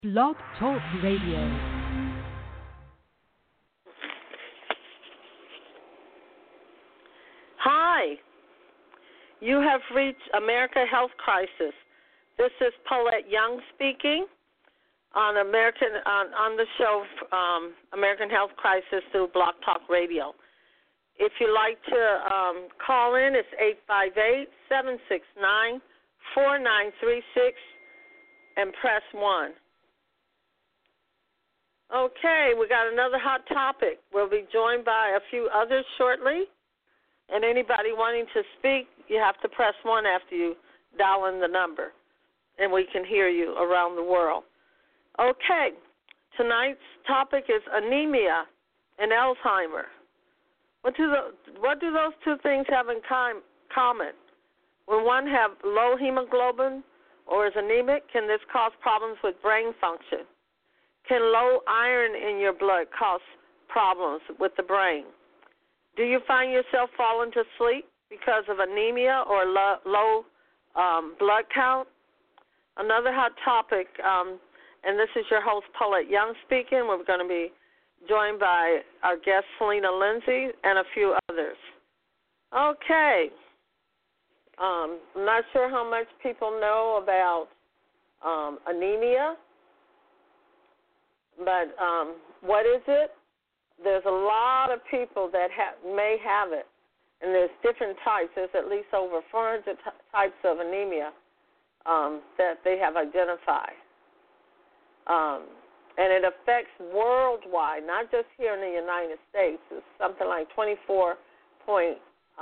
Blog Talk Radio. Hi, you have reached America Health Crisis. This is Paulette Young speaking on the show American Health Crisis through Blog Talk Radio. If you'd like to call in, it's 858-769-4936 and press 1. Okay, we got another hot topic. We'll be joined by a few others shortly. And anybody wanting to speak, you have to press 1 after you dial in the number, and we can hear you around the world. Okay, tonight's topic is anemia and Alzheimer. What do those two things have in common? When one have low hemoglobin or is anemic, can this cause problems with brain function? Can low iron in your blood cause problems with the brain? Do you find yourself falling to sleep because of anemia or low blood count? Another hot topic, and this is your host, Paulette Young, speaking. We're going to be joined by our guest, Selena Lindsay, and a few others. Okay. I'm not sure how much people know about anemia, but what is it? There's a lot of people that may have it, and there's different types. There's at least over 400 types of anemia that they have identified. And it affects worldwide, not just here in the United States. It's something like 24.8%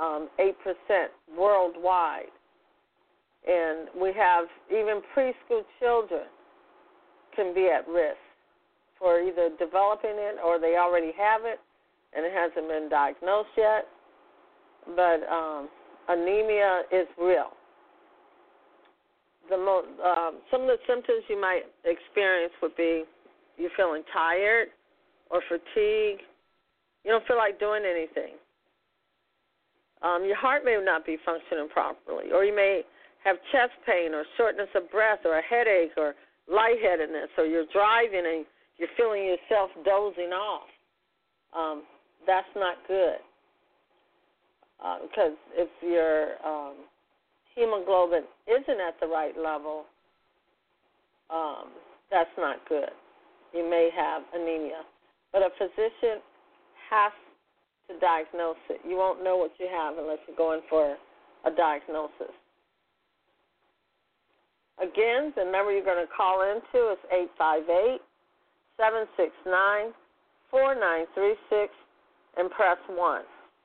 worldwide. And we have even preschool children can be at risk for either developing it or they already have it and it hasn't been diagnosed yet. But anemia is real. Some of the symptoms you might experience would be you're feeling tired or fatigued. You don't feel like doing anything. Your heart may not be functioning properly, or you may have chest pain or shortness of breath or a headache or lightheadedness, or you're driving and you're feeling yourself dozing off. That's not good because if your hemoglobin isn't at the right level, that's not good. You may have anemia. But a physician has to diagnose it. You won't know what you have unless you're going for a diagnosis. Again, the number you're going to call into is 858-769-4936 and press 1.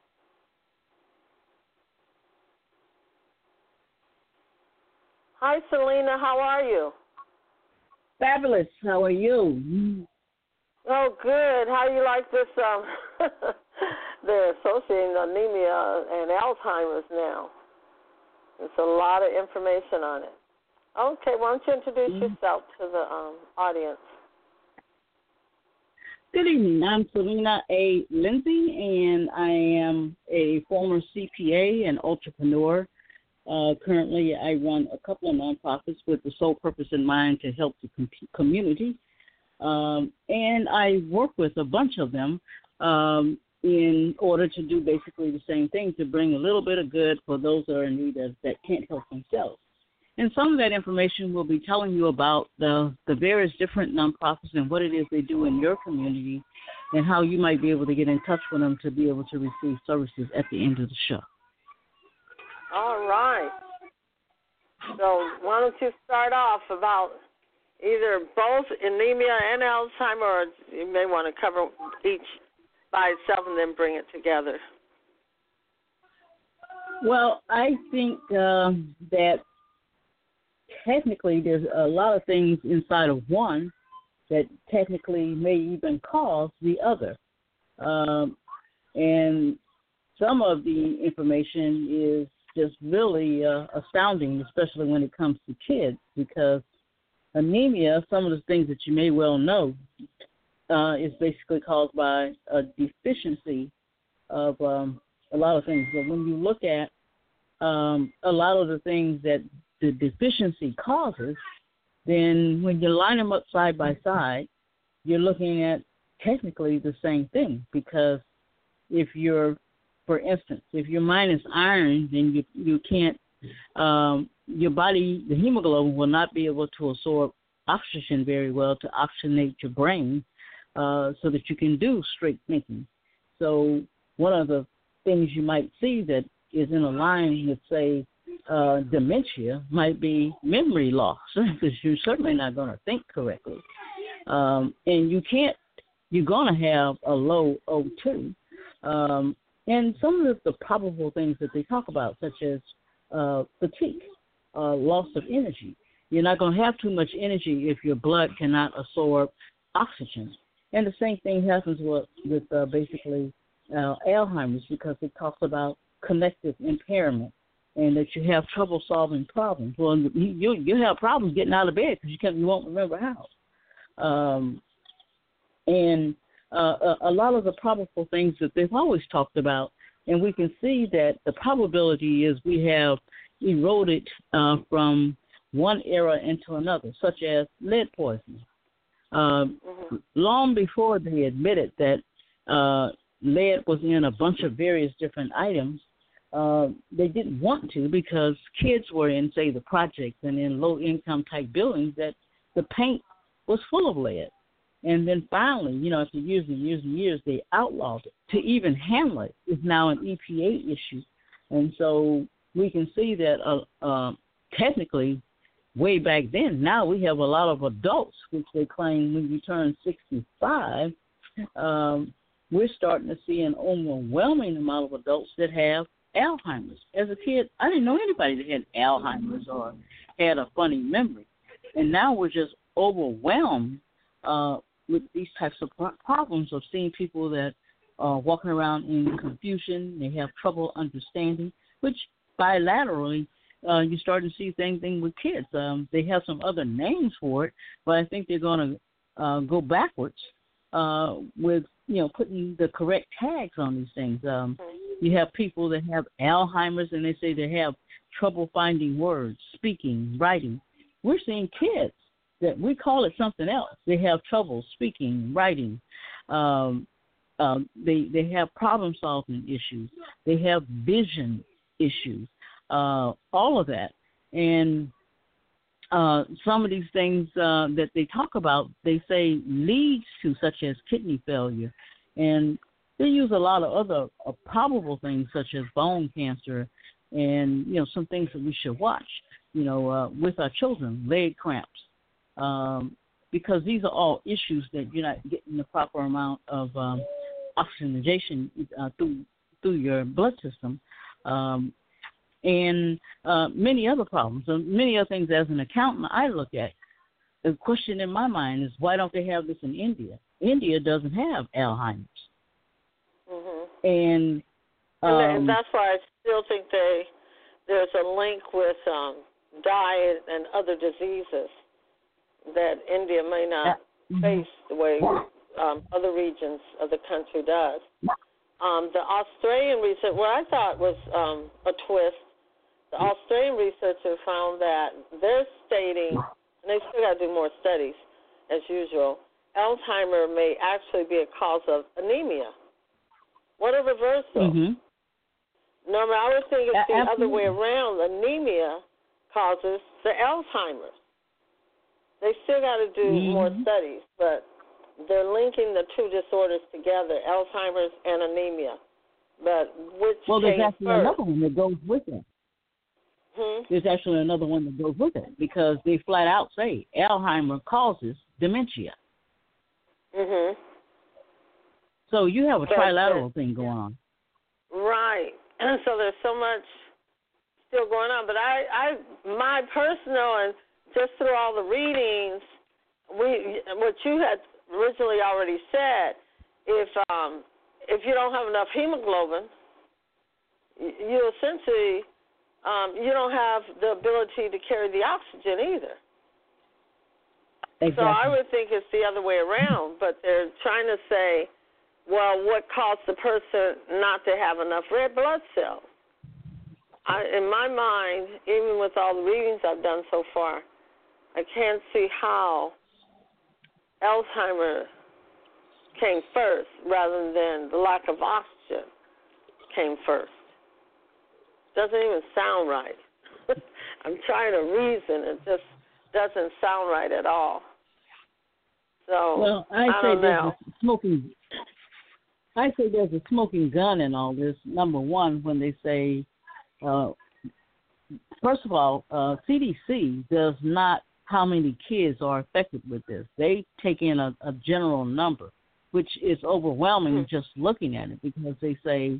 Hi, Selena. How are you? Fabulous. How are you? Oh, good. How do you like this? They're associating anemia and Alzheimer's now. There's a lot of information on it. Okay, why don't you introduce yourself to the audience? Good evening. I'm Selena A. Lindsay, and I am a former CPA and entrepreneur. Currently, I run a couple of nonprofits with the sole purpose in mind to help the community. And I work with a bunch of them in order to do basically the same thing, to bring a little bit of good for those that are in need that can't help themselves. And some of that information will be telling you about the various different nonprofits and what it is they do in your community and how you might be able to get in touch with them to be able to receive services at the end of the show. All right. So why don't you start off about either both anemia and Alzheimer, or you may want to cover each by itself and then bring it together. Well, I think that technically there's a lot of things inside of one that technically may even cause the other. And some of the information is just really astounding, especially when it comes to kids, because anemia, some of the things that you may well know, is basically caused by a deficiency of a lot of things. But when you look at a lot of the things that the deficiency causes, then when you line them up side by side, you're looking at technically the same thing, because if you're, for instance, if you're minus iron, then you can't, your body, the hemoglobin will not be able to absorb oxygen very well to oxygenate your brain so that you can do straight thinking. So one of the things you might see that is in a line with, say, dementia might be memory loss, because you're certainly not going to think correctly. And you're going to have a low O2. And some of the probable things that they talk about, such as fatigue, loss of energy. You're not going to have too much energy if your blood cannot absorb oxygen. And the same thing happens with basically Alzheimer's, because it talks about connective impairment and that you have trouble solving problems. Well, you have problems getting out of bed because you won't remember how. And a lot of the probable things that they've always talked about, and we can see that the probability is we have eroded from one era into another, such as lead poisoning. Long before they admitted that lead was in a bunch of various different items, they didn't want to, because kids were in, say, the projects and in low-income type buildings that the paint was full of lead. And then finally, after years and years and years, they outlawed it. To even handle it is now an EPA issue. And so we can see that technically, way back then, now we have a lot of adults, which they claim when you turn 65, we're starting to see an overwhelming amount of adults that have Alzheimer's. As a kid, I didn't know anybody that had Alzheimer's or had a funny memory. And now we're just overwhelmed with these types of problems of seeing people that are walking around in confusion. They have trouble understanding, which bilaterally, you start to see the same thing with kids. They have some other names for it, but I think they're going to go backwards with, putting the correct tags on these things. You have people that have Alzheimer's, and they say they have trouble finding words, speaking, writing. We're seeing kids that we call it something else. They have trouble speaking, writing. They have problem-solving issues. They have vision issues. All of that. And some of these things that they talk about, they say leads to, such as kidney failure. And they use a lot of other probable things, such as bone cancer and, some things that we should watch, with our children, leg cramps. Because these are all issues that you're not getting the proper amount of oxygenation through your blood system. And many other problems, many other things. As an accountant, I look at. The question in my mind is, why don't they have this in India? India doesn't have Alzheimer's. And that's why I still think there's a link with diet and other diseases that India may not face the way other regions of the country does. The Australian research, what I thought was a twist, the Australian researchers found that they're stating, and they still got to do more studies, as usual, Alzheimer may actually be a cause of anemia. What a reversal. Normally, I would think it's the other way around. Anemia causes the Alzheimer's. They still got to do more studies, but they're linking the two disorders together, Alzheimer's and anemia. But which there's actually first? Another one that goes with it. There's actually another one that goes with it, because they flat out say Alzheimer causes dementia. So you have a trilateral thing going on. Right. And so there's so much still going on. But my personal, and just through all the readings, what you had originally already said, if you don't have enough hemoglobin, you essentially you don't have the ability to carry the oxygen either. Exactly. So I would think it's the other way around, but they're trying to say, well, what caused the person not to have enough red blood cells? In my mind, even with all the readings I've done so far, I can't see how Alzheimer's came first rather than the lack of oxygen came first. Doesn't even sound right. I'm trying to reason. It just doesn't sound right at all. So, well, I say there's a smoking gun in all this. Number one, when they say, first of all, CDC does not how many kids are affected with this. They take in a general number, which is overwhelming just looking at it, because they say,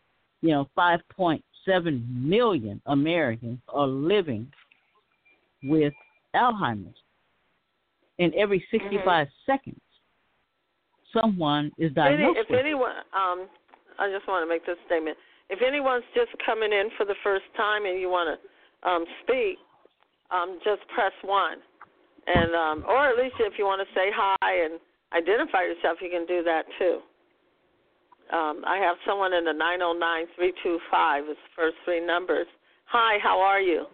5.7 million Americans are living with Alzheimer's. And every 65 seconds, someone is diagnosed with it. If anyone, I just want to make this statement. If anyone's just coming in for the first time and you want to speak, just press 1. And or at least if you want to say hi and identify yourself, you can do that too. I have someone in the 909-325. It's the first 3 numbers. Hi, how are you?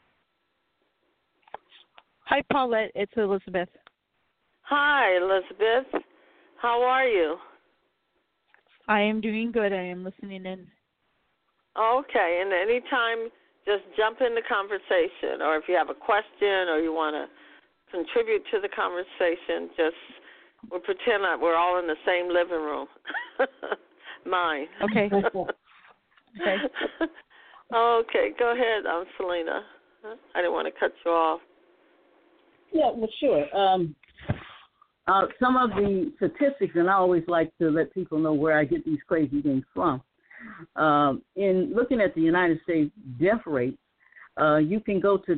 Hi, Paulette. It's Elizabeth. Hi, Elizabeth. How are you? I am doing good. I am listening in. Okay, and anytime, just jump in the conversation, or if you have a question or you want to contribute to the conversation, we'll pretend that we're all in the same living room. Mine. Okay. Okay. Okay, go ahead, Selena. I didn't want to cut you off. Yeah, well, sure. Some of the statistics, and I always like to let people know where I get these crazy things from. In looking at the United States death rate, you can go to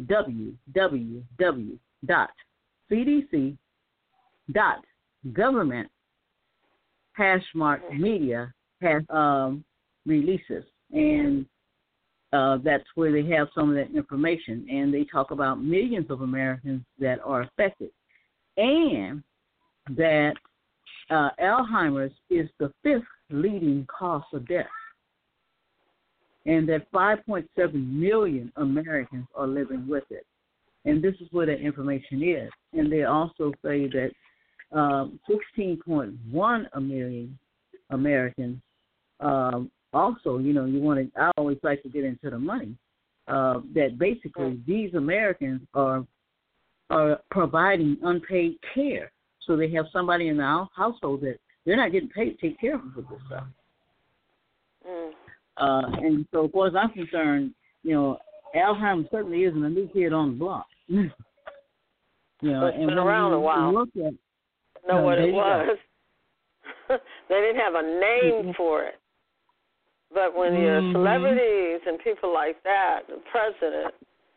www.cdc.government/media has releases, and that's where they have some of that information, and they talk about millions of Americans that are affected, and that Alzheimer's is the 5th leading cause of death, and that 5.7 million Americans are living with it. And this is where that information is. And they also say that 16.1 million Americans also, I always like to get into the money, that basically these Americans are providing unpaid care. So they have somebody in the household that they're not getting paid to take care of them with this stuff. And so, as far as I'm concerned, Alzheimer's certainly isn't a new kid on the block. It's been around a while. Look at, know what it was. They didn't have a name for it. But when you're celebrities and people like that, the president,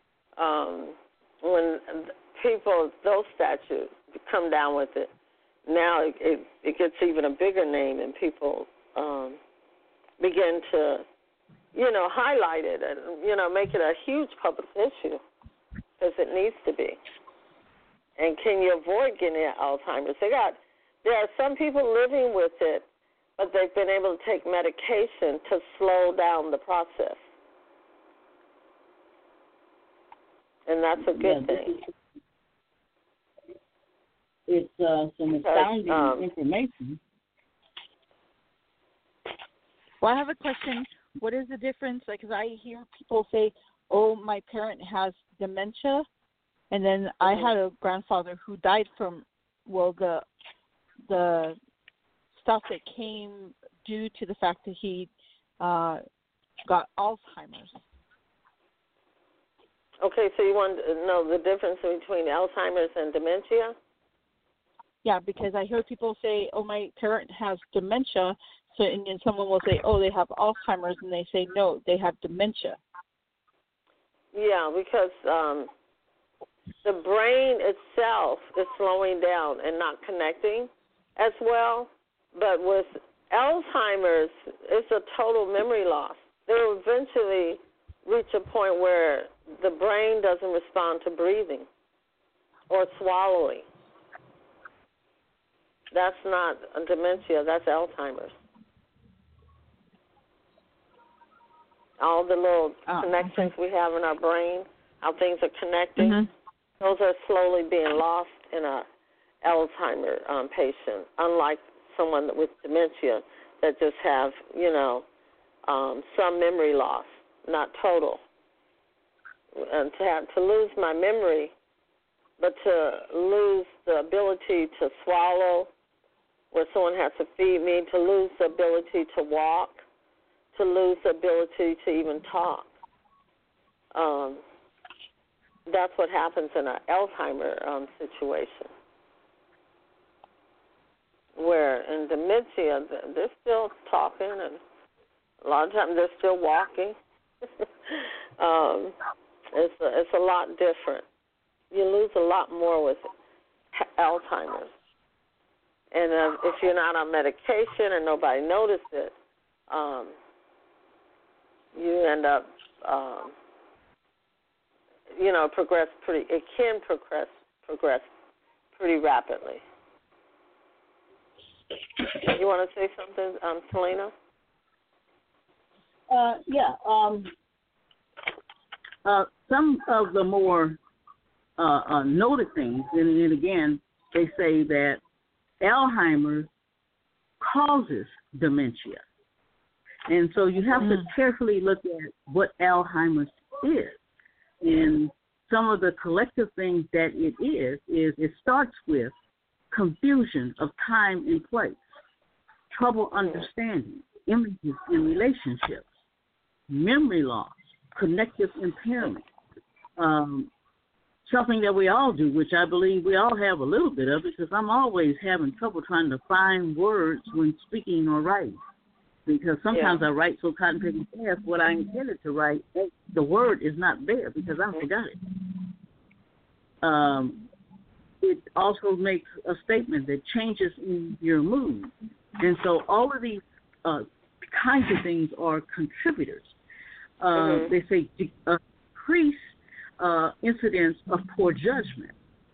when people, those statues come down with it, now it gets even a bigger name, and people begin to, highlight it and, make it a huge public issue, because it needs to be. And can you avoid getting Alzheimer's? There are some people living with it, but they've been able to take medication to slow down the process. And that's a good thing. It's some astounding information. Well, I have a question. What is the difference? Because I hear people say, oh, my parent has dementia. And then I had a grandfather who died from, the stuff that came due to the fact that he got Alzheimer's. Okay, so you want to know the difference between Alzheimer's and dementia? Yeah, because I hear people say, oh, my parent has dementia. So, and then someone will say, oh, they have Alzheimer's, and they say, no, they have dementia. Yeah, because the brain itself is slowing down and not connecting as well. But with Alzheimer's, it's a total memory loss. They will eventually reach a point where the brain doesn't respond to breathing or swallowing. That's not a dementia, that's Alzheimer's. All the little connections we have in our brain, how things are connecting, Those are slowly being lost in a Alzheimer patient, unlike someone with dementia that just have, some memory loss, not total. And to lose my memory, but to lose the ability to swallow, where someone has to feed me, to lose the ability to walk, to lose the ability to even talk. That's what happens in an Alzheimer situation. Where in dementia, they're still talking, and a lot of times they're still walking. It's a lot different. You lose a lot more with Alzheimer's. And if you're not on medication and nobody noticed it, you end up, it can progress pretty rapidly. You want to say something, Selena? Some of the more noted things, and again, they say that Alzheimer's causes dementia. And so you have to carefully look at what Alzheimer's is. And some of the collective things that it is it starts with confusion of time and place, trouble understanding, images in relationships, memory loss, connective impairment, something that we all do, which I believe we all have a little bit of, because I'm always having trouble trying to find words when speaking or writing. Because sometimes I write so cotton-picking fast, what I intended to write, the word is not there because I forgot it. It also makes a statement that changes in your mood. And so all of these kinds of things are contributors. They say decrease incidence of poor judgment.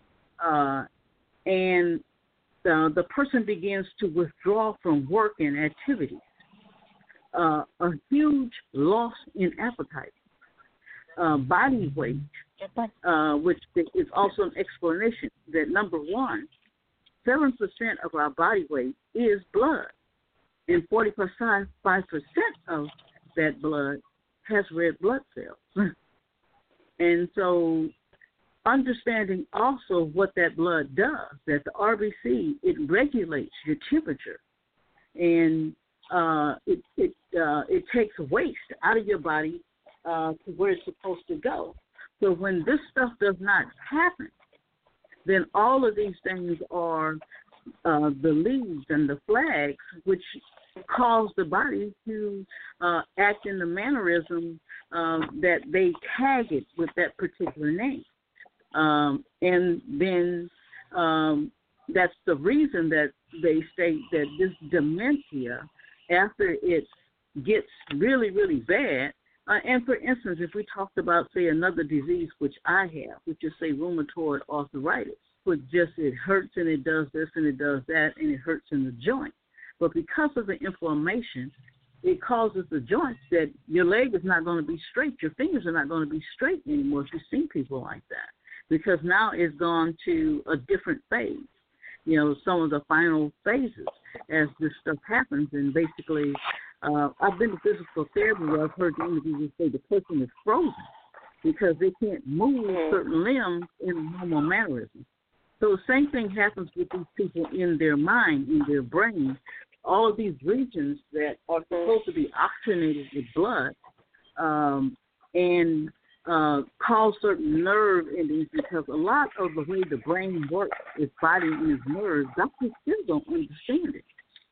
And the person begins to withdraw from work and activities. A huge loss in appetite, body weight, which is also an explanation that, number one, 7% of our body weight is blood, and 45% of that blood has red blood cells. And so understanding also what that blood does, that the RBC, it regulates your temperature, and it takes waste out of your body to where it's supposed to go. So when this stuff does not happen, then all of these things are the leads and the flags which cause the body to act in the mannerism that they tag it with that particular name. And then that's the reason that they state that this dementia, after it gets really, really bad, and for instance, if we talked about, say, another disease which I have, which is, say, rheumatoid arthritis, which just it hurts and it does this and it does that and it hurts in the joint. But because of the inflammation, it causes the joints that your leg is not going to be straight, your fingers are not going to be straight anymore if you see people like that, because now it's gone to a different phase. Some of the final phases as this stuff happens. And basically, I've been to physical therapy where I've heard the individuals say the person is frozen because they can't move certain limbs in a normal mannerism. So the same thing happens with these people in their mind, in their brain. All of these regions that are supposed to be oxygenated with blood and cause certain nerve endings, because a lot of the way the brain works, its body and its nerves, doctors still don't understand it.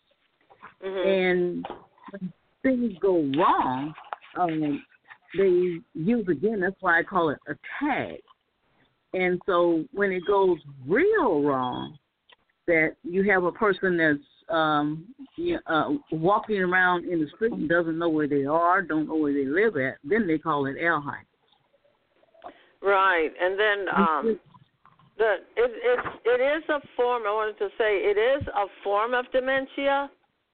And when things go wrong, they use, again, that's why I call it a tag. And so when it goes real wrong, that you have a person that's walking around in the street and doesn't know where they are, don't know where they live at, then they call it Alzheimer's. Right, and then it is a form. I wanted to say it is a form of dementia,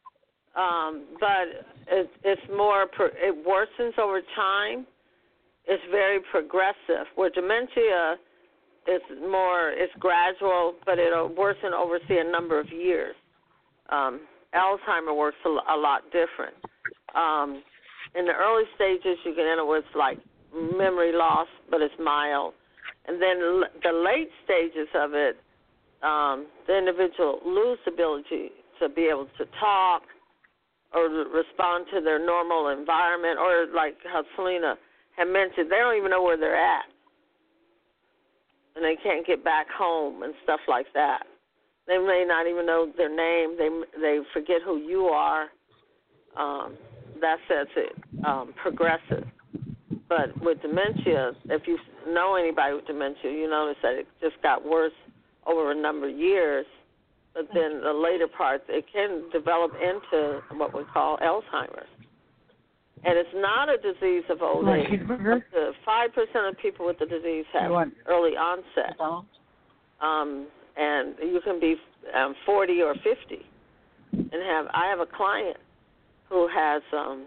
but it's more. It worsens over time. It's very progressive. Where dementia it's gradual, but it'll worsen over, say, a number of years. Alzheimer works a lot different. In the early stages, you can end up with like memory loss, but it's mild. And then the late stages of it, the individual lose the ability to be able to talk or respond to their normal environment, or like how Selena had mentioned, they don't even know where they're at. And they can't get back home and stuff like that. They may not even know their name. They forget who you are. That says it progresses. But with dementia, if you know anybody with dementia, you notice that it just got worse over a number of years. But then the later parts, it can develop into what we call Alzheimer's. And it's not a disease of old age. Up to 5% of people with the disease have early onset. And you can be 40 or 50 and I have a client who has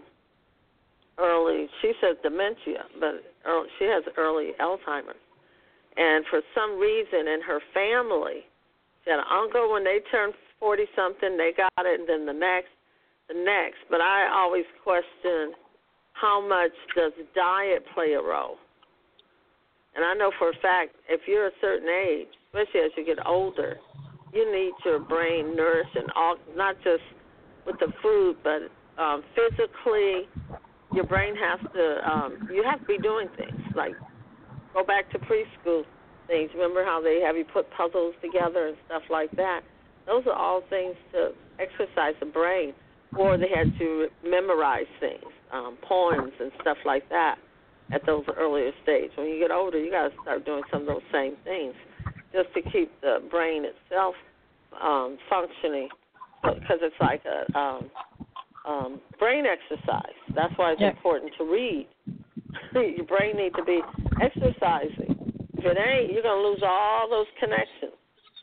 she says dementia, but she has early Alzheimer's. And for some reason in her family, she had an uncle when they turned 40-something, they got it, and then the next. But I always question how much does diet play a role. And I know for a fact if you're a certain age, especially as you get older, you need your brain nourished, and all, not just with the food, but physically, your brain has to, you have to be doing things, like go back to preschool things. Remember how they have you put puzzles together and stuff like that? Those are all things to exercise the brain, or they had to memorize things, poems and stuff like that at those earlier stages. When you get older, you got to start doing some of those same things just to keep the brain itself functioning, because it's like a brain exercise. That's why it's important to read. Your brain needs to be exercising. If it ain't, you're going to lose all those connections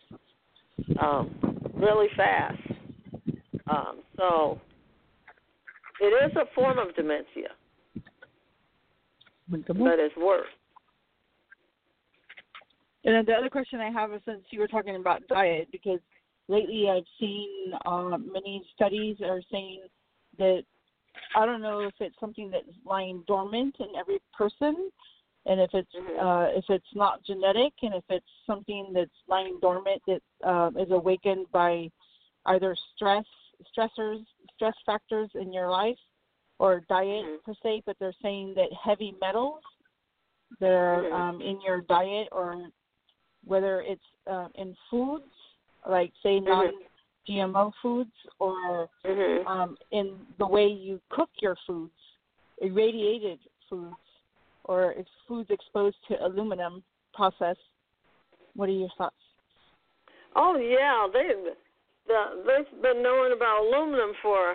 really fast. So it is a form of dementia, but it's worse. And then the other question I have is, since you were talking about diet, because lately I've seen many studies are saying that, I don't know if it's something that's lying dormant in every person, and if it's not genetic, and if it's something that's lying dormant that is awakened by either stress factors in your life, or diet per se. But they're saying that heavy metals that are in your diet, or whether it's in foods, like say non-GMO foods, or in the way you cook your foods, irradiated foods, or if foods exposed to aluminum process. What are your thoughts? Oh, yeah. They've been knowing about aluminum for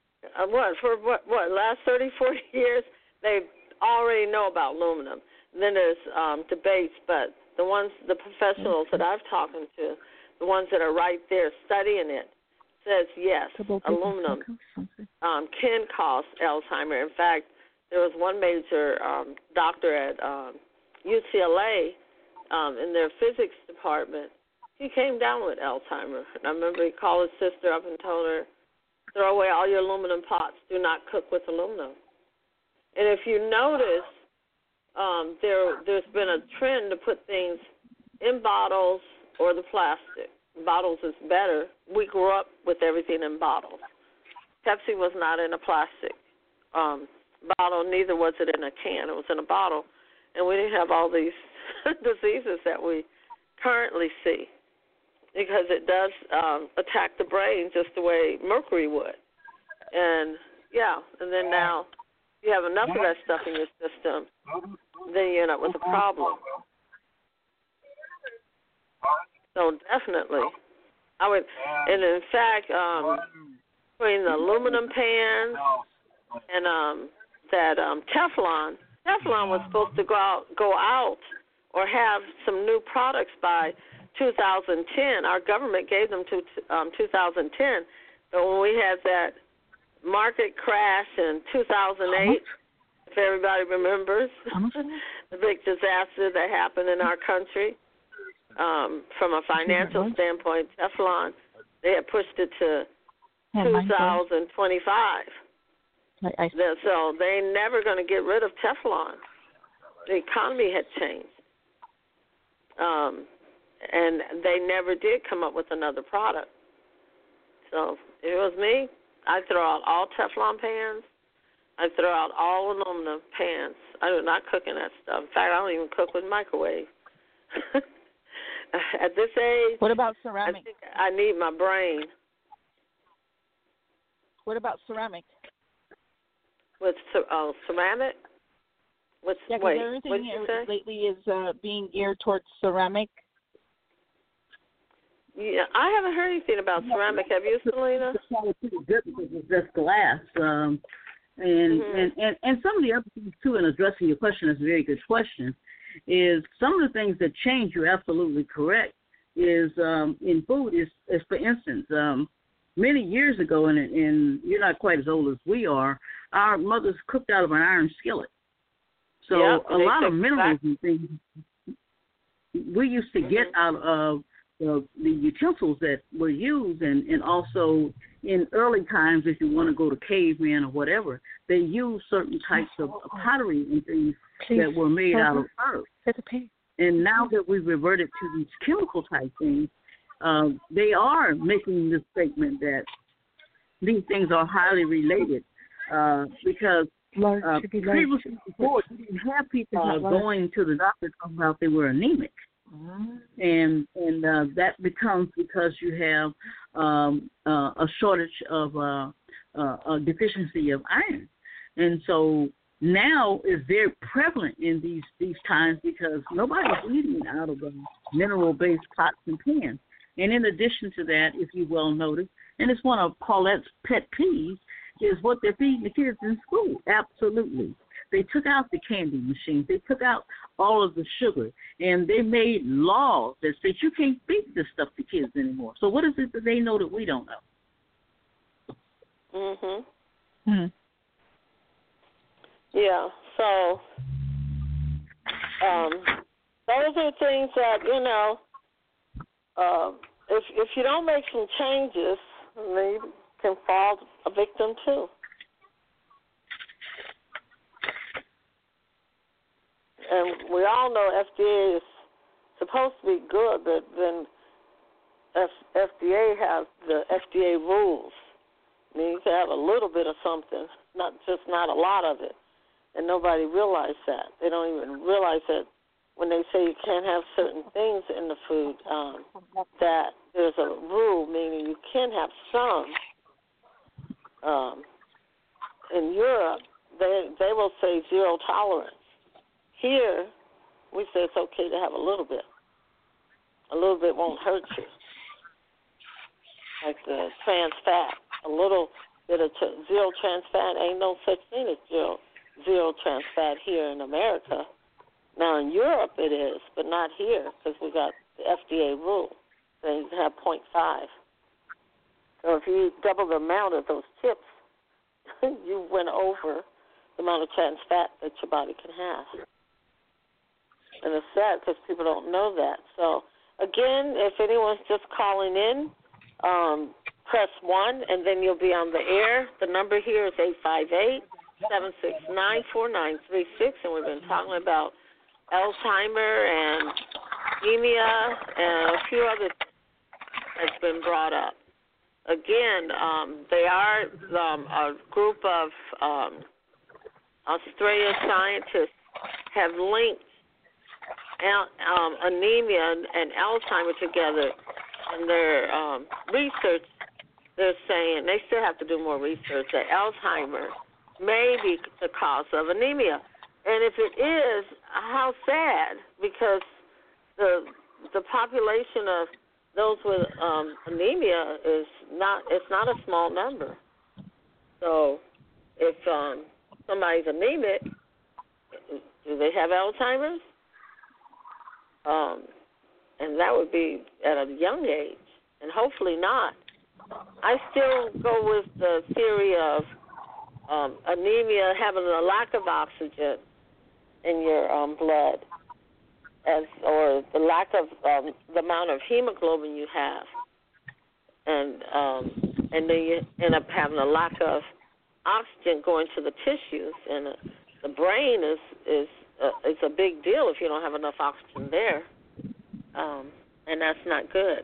last 30, 40 years? They already know about aluminum. Then there's debates, but the professionals that I've talked to, the ones that are right there studying it, says yes, aluminum can cause Alzheimer. In fact, there was one major doctor at UCLA in their physics department. He came down with Alzheimer. And I remember he called his sister up and told her, throw away all your aluminum pots. Do not cook with aluminum. And if you notice, there's been a trend to put things in bottles or the plastic. Bottles is better. We grew up with everything in bottles. Pepsi was not in a plastic bottle, neither was it in a can. It was in a bottle. And we didn't have all these diseases that we currently see, because it does attack the brain just the way mercury would. And then now you have enough of that stuff in your system, then you end up with a problem. So definitely, I would, and in fact, between the aluminum pans and that Teflon was supposed to go out or have some new products by 2010. Our government gave them to 2010, but when we had that market crash in 2008, if everybody remembers, the big disaster that happened in our country, from a financial standpoint, Teflon, they had pushed it to 2025. So they're never going to get rid of Teflon. The economy had changed. And they never did come up with another product. So if it was me, I'd throw out all Teflon pans. I'd throw out all aluminum pans. I do not cook in that stuff. In fact, I don't even cook with microwave. At this age, what about ceramic? I think I need my brain. What about ceramic? With ceramic? Wait, everything lately is being geared towards ceramic. Yeah, I haven't heard anything about ceramic. Have you, Selena? It's probably pretty good because it's just glass. And some of the other things, too, in addressing your question, is a very good question, is some of the things that change, you're absolutely correct, is in food is for instance, many years ago, and you're not quite as old as we are, our mothers cooked out of an iron skillet. So a lot of minerals and things we used to get out of the utensils that were used, and also in early times, if you want to go to cavemen or whatever, they used certain types of pottery and things that were made out of earth. And now that we've reverted to these chemical type things, they are making the statement that these things are highly related because previously before, you didn't have people going to the doctor talking about they were anemic. And that becomes because you have a shortage of a deficiency of iron. And so now it's very prevalent in these times because nobody's eating out of mineral-based pots and pans. And in addition to that, if you well notice, and it's one of Paulette's pet peeves, is what they're feeding the kids in school. Absolutely. They took out the candy machines. They took out all of the sugar. And they made laws that said you can't feed this stuff to kids anymore. So what is it that they know that we don't know? Yeah, so those are things that, if you don't make some changes, then you can fall a victim too. And we all know FDA is supposed to be good, but then FDA has the FDA rules. I mean, you can have a little bit of something, not a lot of it. And nobody realized that. They don't even realize that when they say you can't have certain things in the food, that there's a rule, meaning you can have some. In Europe, they will say zero tolerance. Here, we say it's okay to have a little bit. A little bit won't hurt you. Like the trans fat. A little bit of zero trans fat, ain't no such thing as zero trans fat here in America. Now in Europe it is, but not here because we got the FDA rule. Then you can have 0.5. So if you double the amount of those chips, you went over the amount of trans fat that your body can have. And it's sad because people don't know that. So again, if anyone's just calling in, press 1 and then you'll be on the air. The number here is 858-769-4936, and we've been talking about Alzheimer and anemia and a few other things that's been brought up. Again, they are a group of Australian scientists have linked anemia and Alzheimer together in their research. They're saying they still have to do more research that Alzheimer may be the cause of anemia. And if it is, how sad, because the population of those with anemia is not a small number. So if somebody's anemic, do they have Alzheimer's? And that would be at a young age, and hopefully not. I still go with the theory of anemia having a lack of oxygen in your blood. or the lack of the amount of hemoglobin you have, and then you end up having a lack of oxygen going to the tissues, and the brain is a big deal if you don't have enough oxygen there, and that's not good.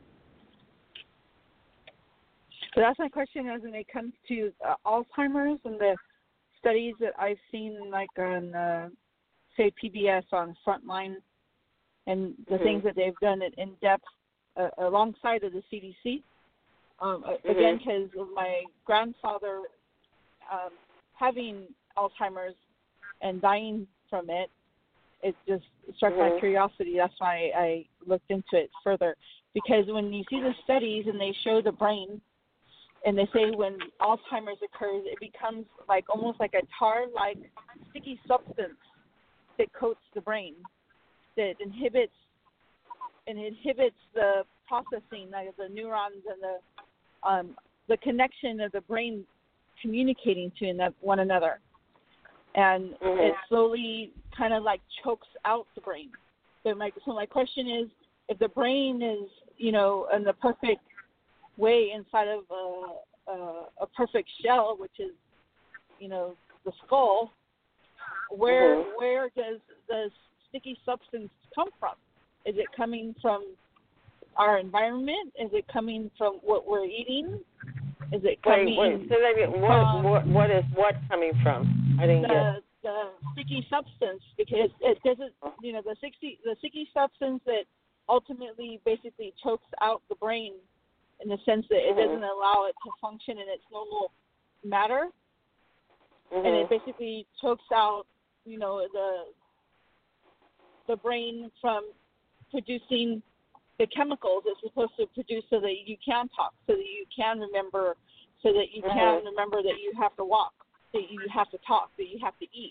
So that's my question as when it comes to Alzheimer's and the studies that I've seen, like on, say, PBS on Frontline, and the things that they've done in depth alongside of the CDC. Again, because of my grandfather having Alzheimer's and dying from it, it just struck my curiosity. That's why I looked into it further. Because when you see the studies and they show the brain, and they say when Alzheimer's occurs, it becomes like almost like a tar-like sticky substance that coats the brain, that inhibits the processing of the neurons and the connection of the brain communicating to one another. And it slowly kind of like chokes out the brain. So my question is, if the brain is, in the perfect way inside of a perfect shell, which is, the skull, where does the sticky substance come from? Is it coming from our environment? Is it coming from what we're eating? Is it coming from what is what coming from? I didn't get the sticky substance, because it doesn't, the sticky substance that ultimately basically chokes out the brain, in the sense that it doesn't allow it to function in its normal matter, and it basically chokes out, the brain from producing the chemicals it's supposed to produce, so that you can talk, so that you can remember, so that you can remember that you have to walk, that you have to talk, that you have to eat.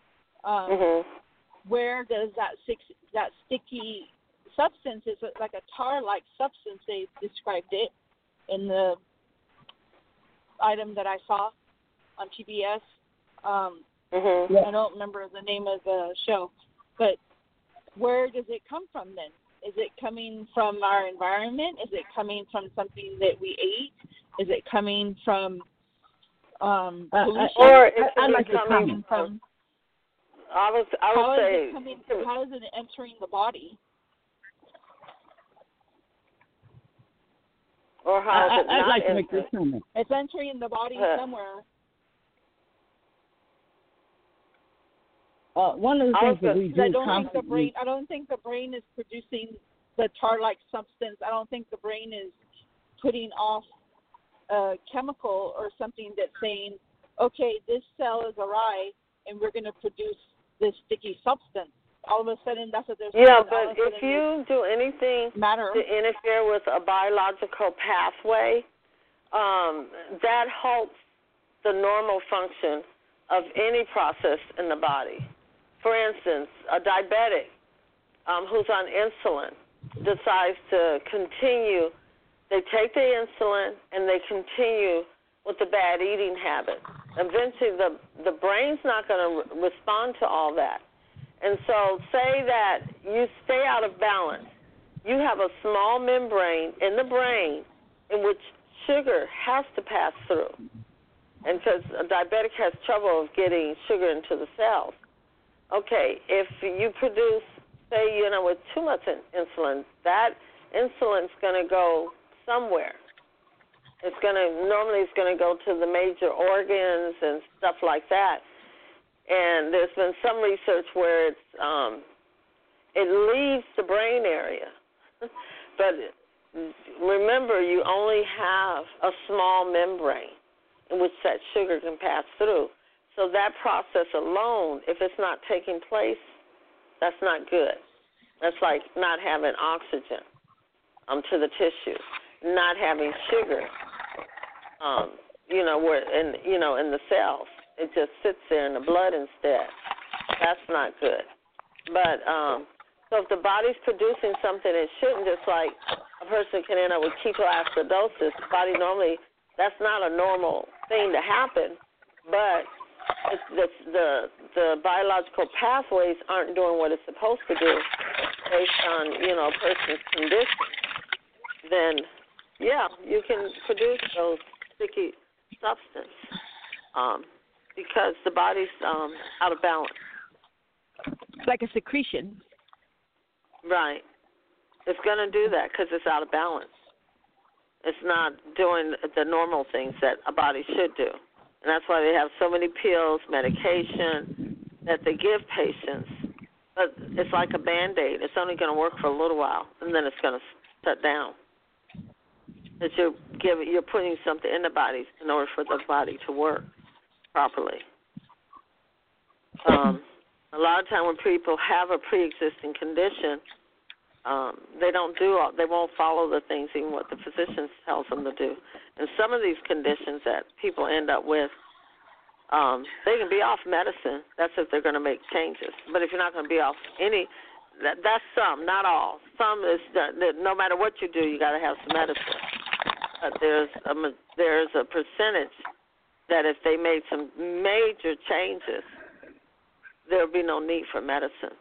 Where does that sticky substance, is like a tar-like substance, they described it in the item that I saw on PBS. I don't remember the name of the show, but where does it come from then? Is it coming from our environment? Is it coming from something that we ate? Is it coming from pollution? Or it could be coming from. I would say. How is it entering the body? Or how is it not I'd like to make this comment. It's entering the body somewhere. One of the things that we do constantly. I don't think the brain is producing the tar-like substance. I don't think the brain is putting off a chemical or something that's saying, okay, this cell is awry and we're going to produce this sticky substance. All of a sudden, that's what they're saying. Yeah, but if you do anything to interfere with a biological pathway, that halts the normal function of any process in the body. For instance, a diabetic who's on insulin decides to continue. They take the insulin and they continue with the bad eating habit. Eventually, the brain's not going to respond to all that. And so say that you stay out of balance. You have a small membrane in the brain in which sugar has to pass through. And because a diabetic has trouble of getting sugar into the cells. Okay, if you produce, say, with too much insulin, that insulin's going to go somewhere. Normally it's going to go to the major organs and stuff like that. And there's been some research where it leaves the brain area. But remember, you only have a small membrane in which that sugar can pass through. So that process alone, if it's not taking place, that's not good. That's like not having oxygen to the tissue, not having sugar, in the cells. It just sits there in the blood instead. That's not good. But so if the body's producing something it shouldn't, just like a person can end up with ketoacidosis, the body normally, that's not a normal thing to happen, but the biological pathways aren't doing what it's supposed to do, based on, a person's condition, then, yeah, you can produce those sticky substance because the body's out of balance. It's like a secretion. Right. It's going to do that because it's out of balance. It's not doing the normal things that a body should do. And that's why they have so many pills, medication that they give patients. But it's like a Band-Aid. It's only going to work for a little while, and then it's going to shut down. That you're putting something in the body in order for the body to work properly. A lot of time when people have a pre-existing condition, they won't follow the things, even what the physician tells them to do. And some of these conditions that people end up with, they can be off medicine. That's if they're going to make changes. But if you're not going to be off any, that's some, not all. Some is that no matter what you do, you got to have some medicine. But there's a percentage that if they made some major changes, there will be no need for medicine.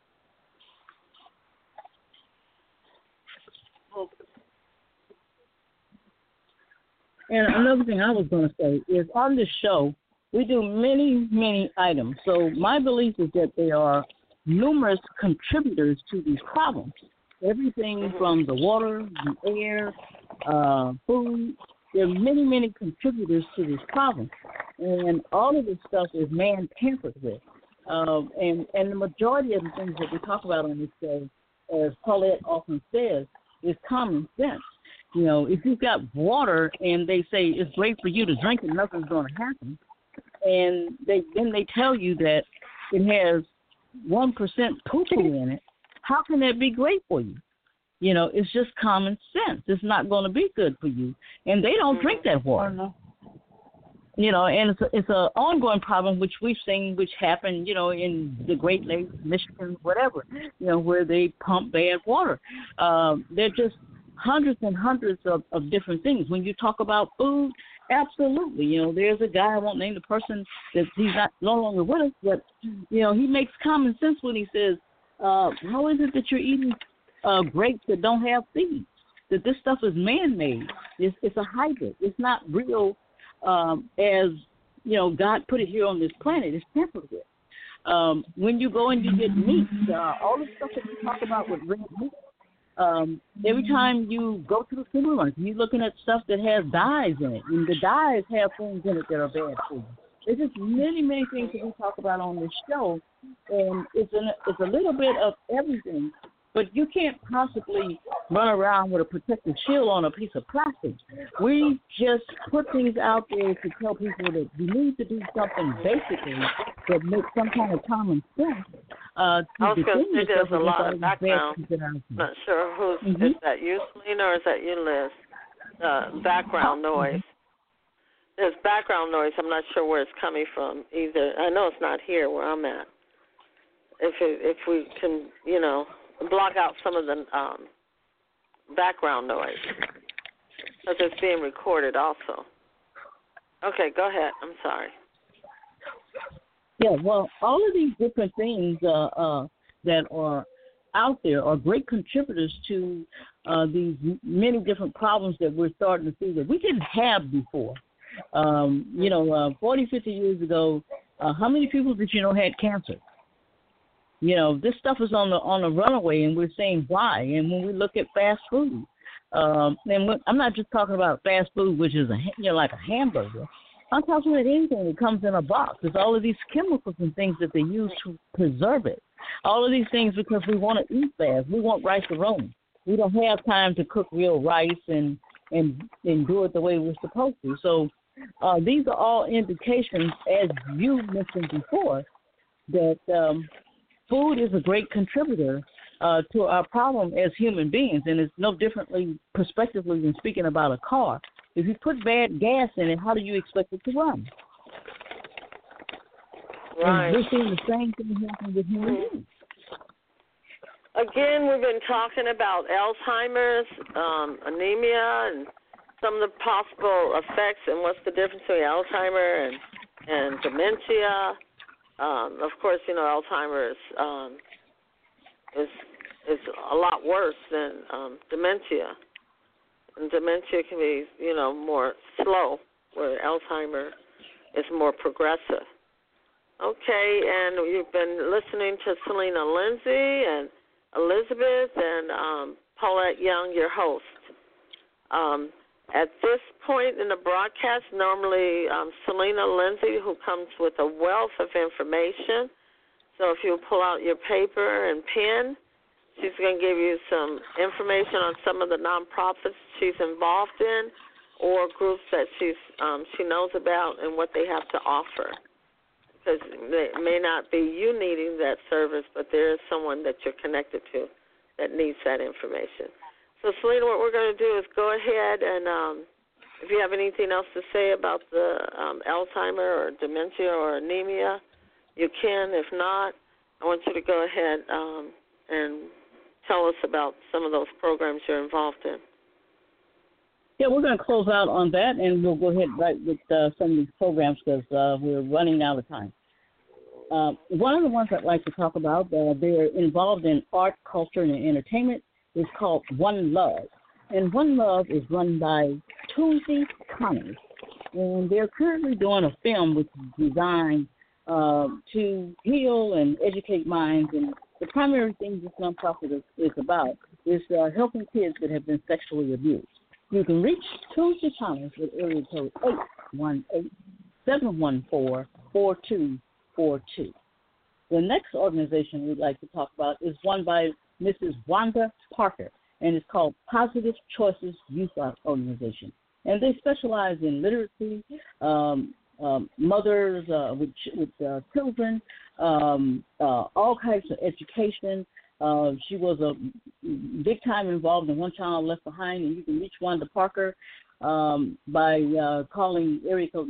And another thing I was going to say is on this show, we do many, many items. So my belief is that there are numerous contributors to these problems. Everything from the water, the air, food. There are many, many contributors to this problem. And all of this stuff is man-tampered with. And the majority of the things that we talk about on this show, as Paulette often says, is common sense. If you've got water and they say it's great for you to drink it, nothing's going to happen, and then they tell you that it has 1% poo-poo in it, how can that be great for you? It's just common sense. It's not going to be good for you, and they don't drink that water. And it's an ongoing problem, which we've seen, which happened, in the Great Lakes, Michigan, whatever, where they pump bad water. They're just hundreds and hundreds of different things. When you talk about food, absolutely. There's a guy, I won't name the person, that he's no longer with us, but, he makes common sense when he says, how is it that you're eating grapes that don't have seeds? That this stuff is man-made. It's a hybrid. It's not real as, God put it here on this planet. It's tempered with. When you go and you get meat, all the stuff that we talk about with red meat, every time you go to the supermarket, you're looking at stuff that has dyes in it, and the dyes have things in it that are bad for you. There's just many, many things that we talk about on this show, and it's a little bit of everything. But you can't possibly run around with a protective shield on a piece of plastic. We just put things out there to tell people that you need to do something basically that makes some kind of common sense. I was going to say there's a lot of background. I'm not sure who's, is that you, Selena, or is that you, Liz? Background noise. There's background noise. I'm not sure where it's coming from either. I know it's not here where I'm at. If we can, block out some of the background noise, because it's being recorded also. Okay, go ahead. I'm sorry. Yeah, well, all of these different things that are out there are great contributors to these many different problems that we're starting to see that we didn't have before. 40, 50 years ago, how many people did you know had cancer? This stuff is on the runaway, and we're saying why. And when we look at fast food, and I'm not just talking about fast food, which is like a hamburger. I'm talking about anything that comes in a box. There's all of these chemicals and things that they use to preserve it. All of these things because we want to eat fast. We want rice aroma. We don't have time to cook real rice and do it the way we're supposed to. So these are all indications, as you mentioned before, that food is a great contributor to our problem as human beings, and it's no differently prospectively than speaking about a car. If you put bad gas in it, how do you expect it to run? Right. And we're seeing the same thing happen with human beings. Again, we've been talking about Alzheimer's, anemia, and some of the possible effects and what's the difference between Alzheimer and dementia. Of course, Alzheimer's is is a lot worse than dementia. And dementia can be, more slow, where Alzheimer is more progressive. Okay, and you've been listening to Selena Lindsay and Elizabeth and Paulette Young, your host. At this point in the broadcast, normally Selena Lindsay, who comes with a wealth of information. So if you pull out your paper and pen, she's going to give you some information on some of the nonprofits she's involved in or groups that she knows about and what they have to offer. Because it may not be you needing that service, but there is someone that you're connected to that needs that information. So, Selena, what we're going to do is go ahead and if you have anything else to say about the Alzheimer or dementia or anemia, you can. If not, I want you to go ahead and tell us about some of those programs you're involved in. Yeah, we're going to close out on that, and we'll go ahead right with some of these programs because we're running out of time. One of the ones I'd like to talk about, they're involved in art, culture, and entertainment, is called One Love. And One Love is run by Tuesday Connors. And they're currently doing a film which is designed to heal and educate minds. And the primary thing this nonprofit is about is helping kids that have been sexually abused. You can reach Tuesday Connors at area code 818-714-4242. The next organization we'd like to talk about is one by Mrs. Wanda Parker, and it's called Positive Choices Youth Organization. And they specialize in literacy, mothers with children, all types of education. She was a big time involved in One Child Left Behind, and you can reach Wanda Parker by calling area code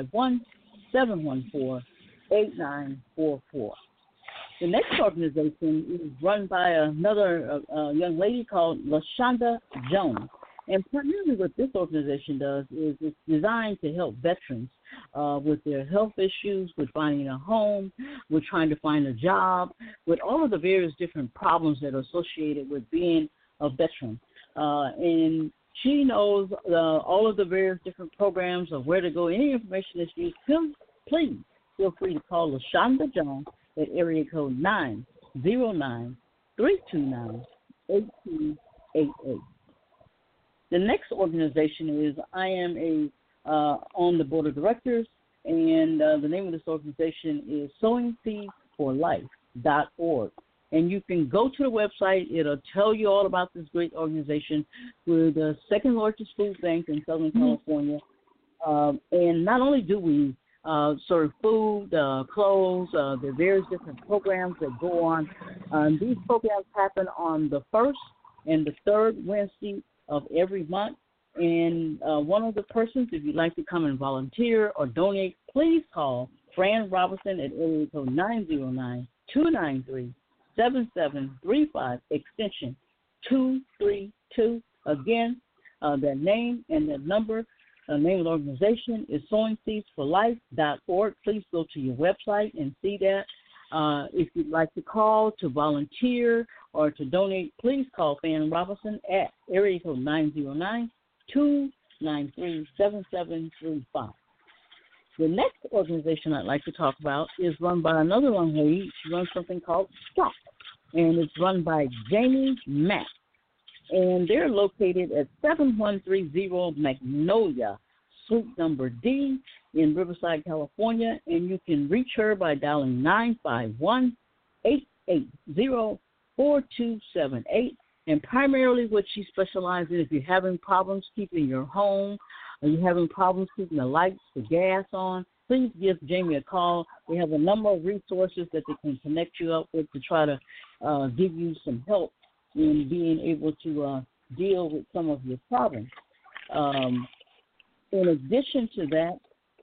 951-714-8944. The next organization is run by another young lady called LaShonda Jones. And primarily what this organization does is it's designed to help veterans with their health issues, with finding a home, with trying to find a job, with all of the various different problems that are associated with being a veteran. And she knows all of the various different programs of where to go. Any information that's used, please feel free to call LaShonda Jones at area code 909-329-8288. The next organization is I am on the board of directors, and the name of this organization is SowingSeedsForLife.org. And you can go to the website. It'll tell you all about this great organization. We're the second largest food bank in Southern California. And not only do we serve food, clothes, the various different programs that go on. These programs happen on the first and the third Wednesday of every month. And one of the persons, if you'd like to come and volunteer or donate, please call Fran Robinson at area code 909-293-7735, extension 232. Again, their name and their number. The name of the organization is SowingSeedsForLife.org. Please go to your website and see that. If you'd like to call to volunteer or to donate, please call Fran Robinson at area code 909-293-7735. The next organization I'd like to talk about is run by another young lady. She runs something called STOP, and it's run by Jamie Mack. And they're located at 7130 Magnolia, suite number D in Riverside, California. And you can reach her by dialing 951-880-4278. And primarily what she specializes in, if you're having problems keeping your home, or you're having problems keeping the lights, the gas on, please give Jamie a call. We have a number of resources that they can connect you up with to try to give you some help in being able to deal with some of your problems. In addition to that,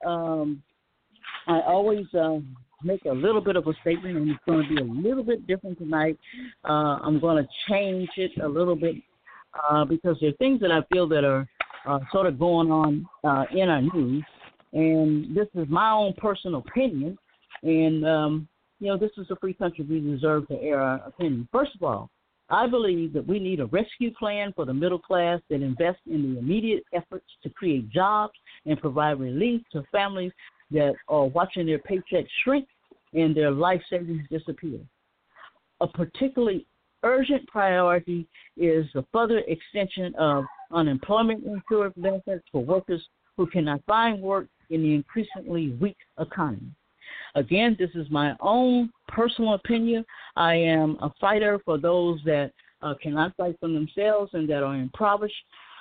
I always make a little bit of a statement, and it's going to be a little bit different tonight. I'm going to change it a little bit because there are things that I feel that are sort of going on in our news, and this is my own personal opinion, and, this is a free country. We deserve to air our opinion. First of all, I believe that we need a rescue plan for the middle class that invests in the immediate efforts to create jobs and provide relief to families that are watching their paychecks shrink and their life savings disappear. A particularly urgent priority is the further extension of unemployment insurance benefits for workers who cannot find work in the increasingly weak economy. Again, this is my own personal opinion. I am a fighter for those that cannot fight for themselves and that are impoverished.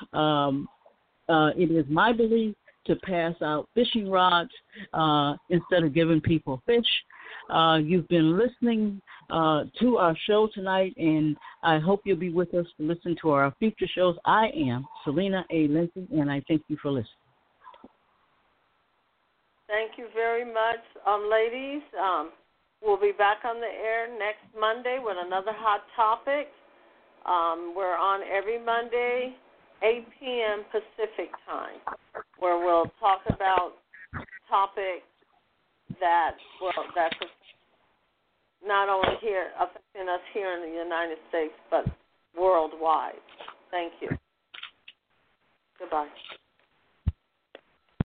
It is my belief to pass out fishing rods instead of giving people fish. You've been listening to our show tonight, and I hope you'll be with us to listen to our future shows. I am Selena A. Lindsay, and I thank you for listening. Thank you very much, ladies. We'll be back on the air next Monday with another hot topic. We're on every Monday, 8 p.m. Pacific time, where we'll talk about topics that's not only here affecting us here in the United States, but worldwide. Thank you. Goodbye.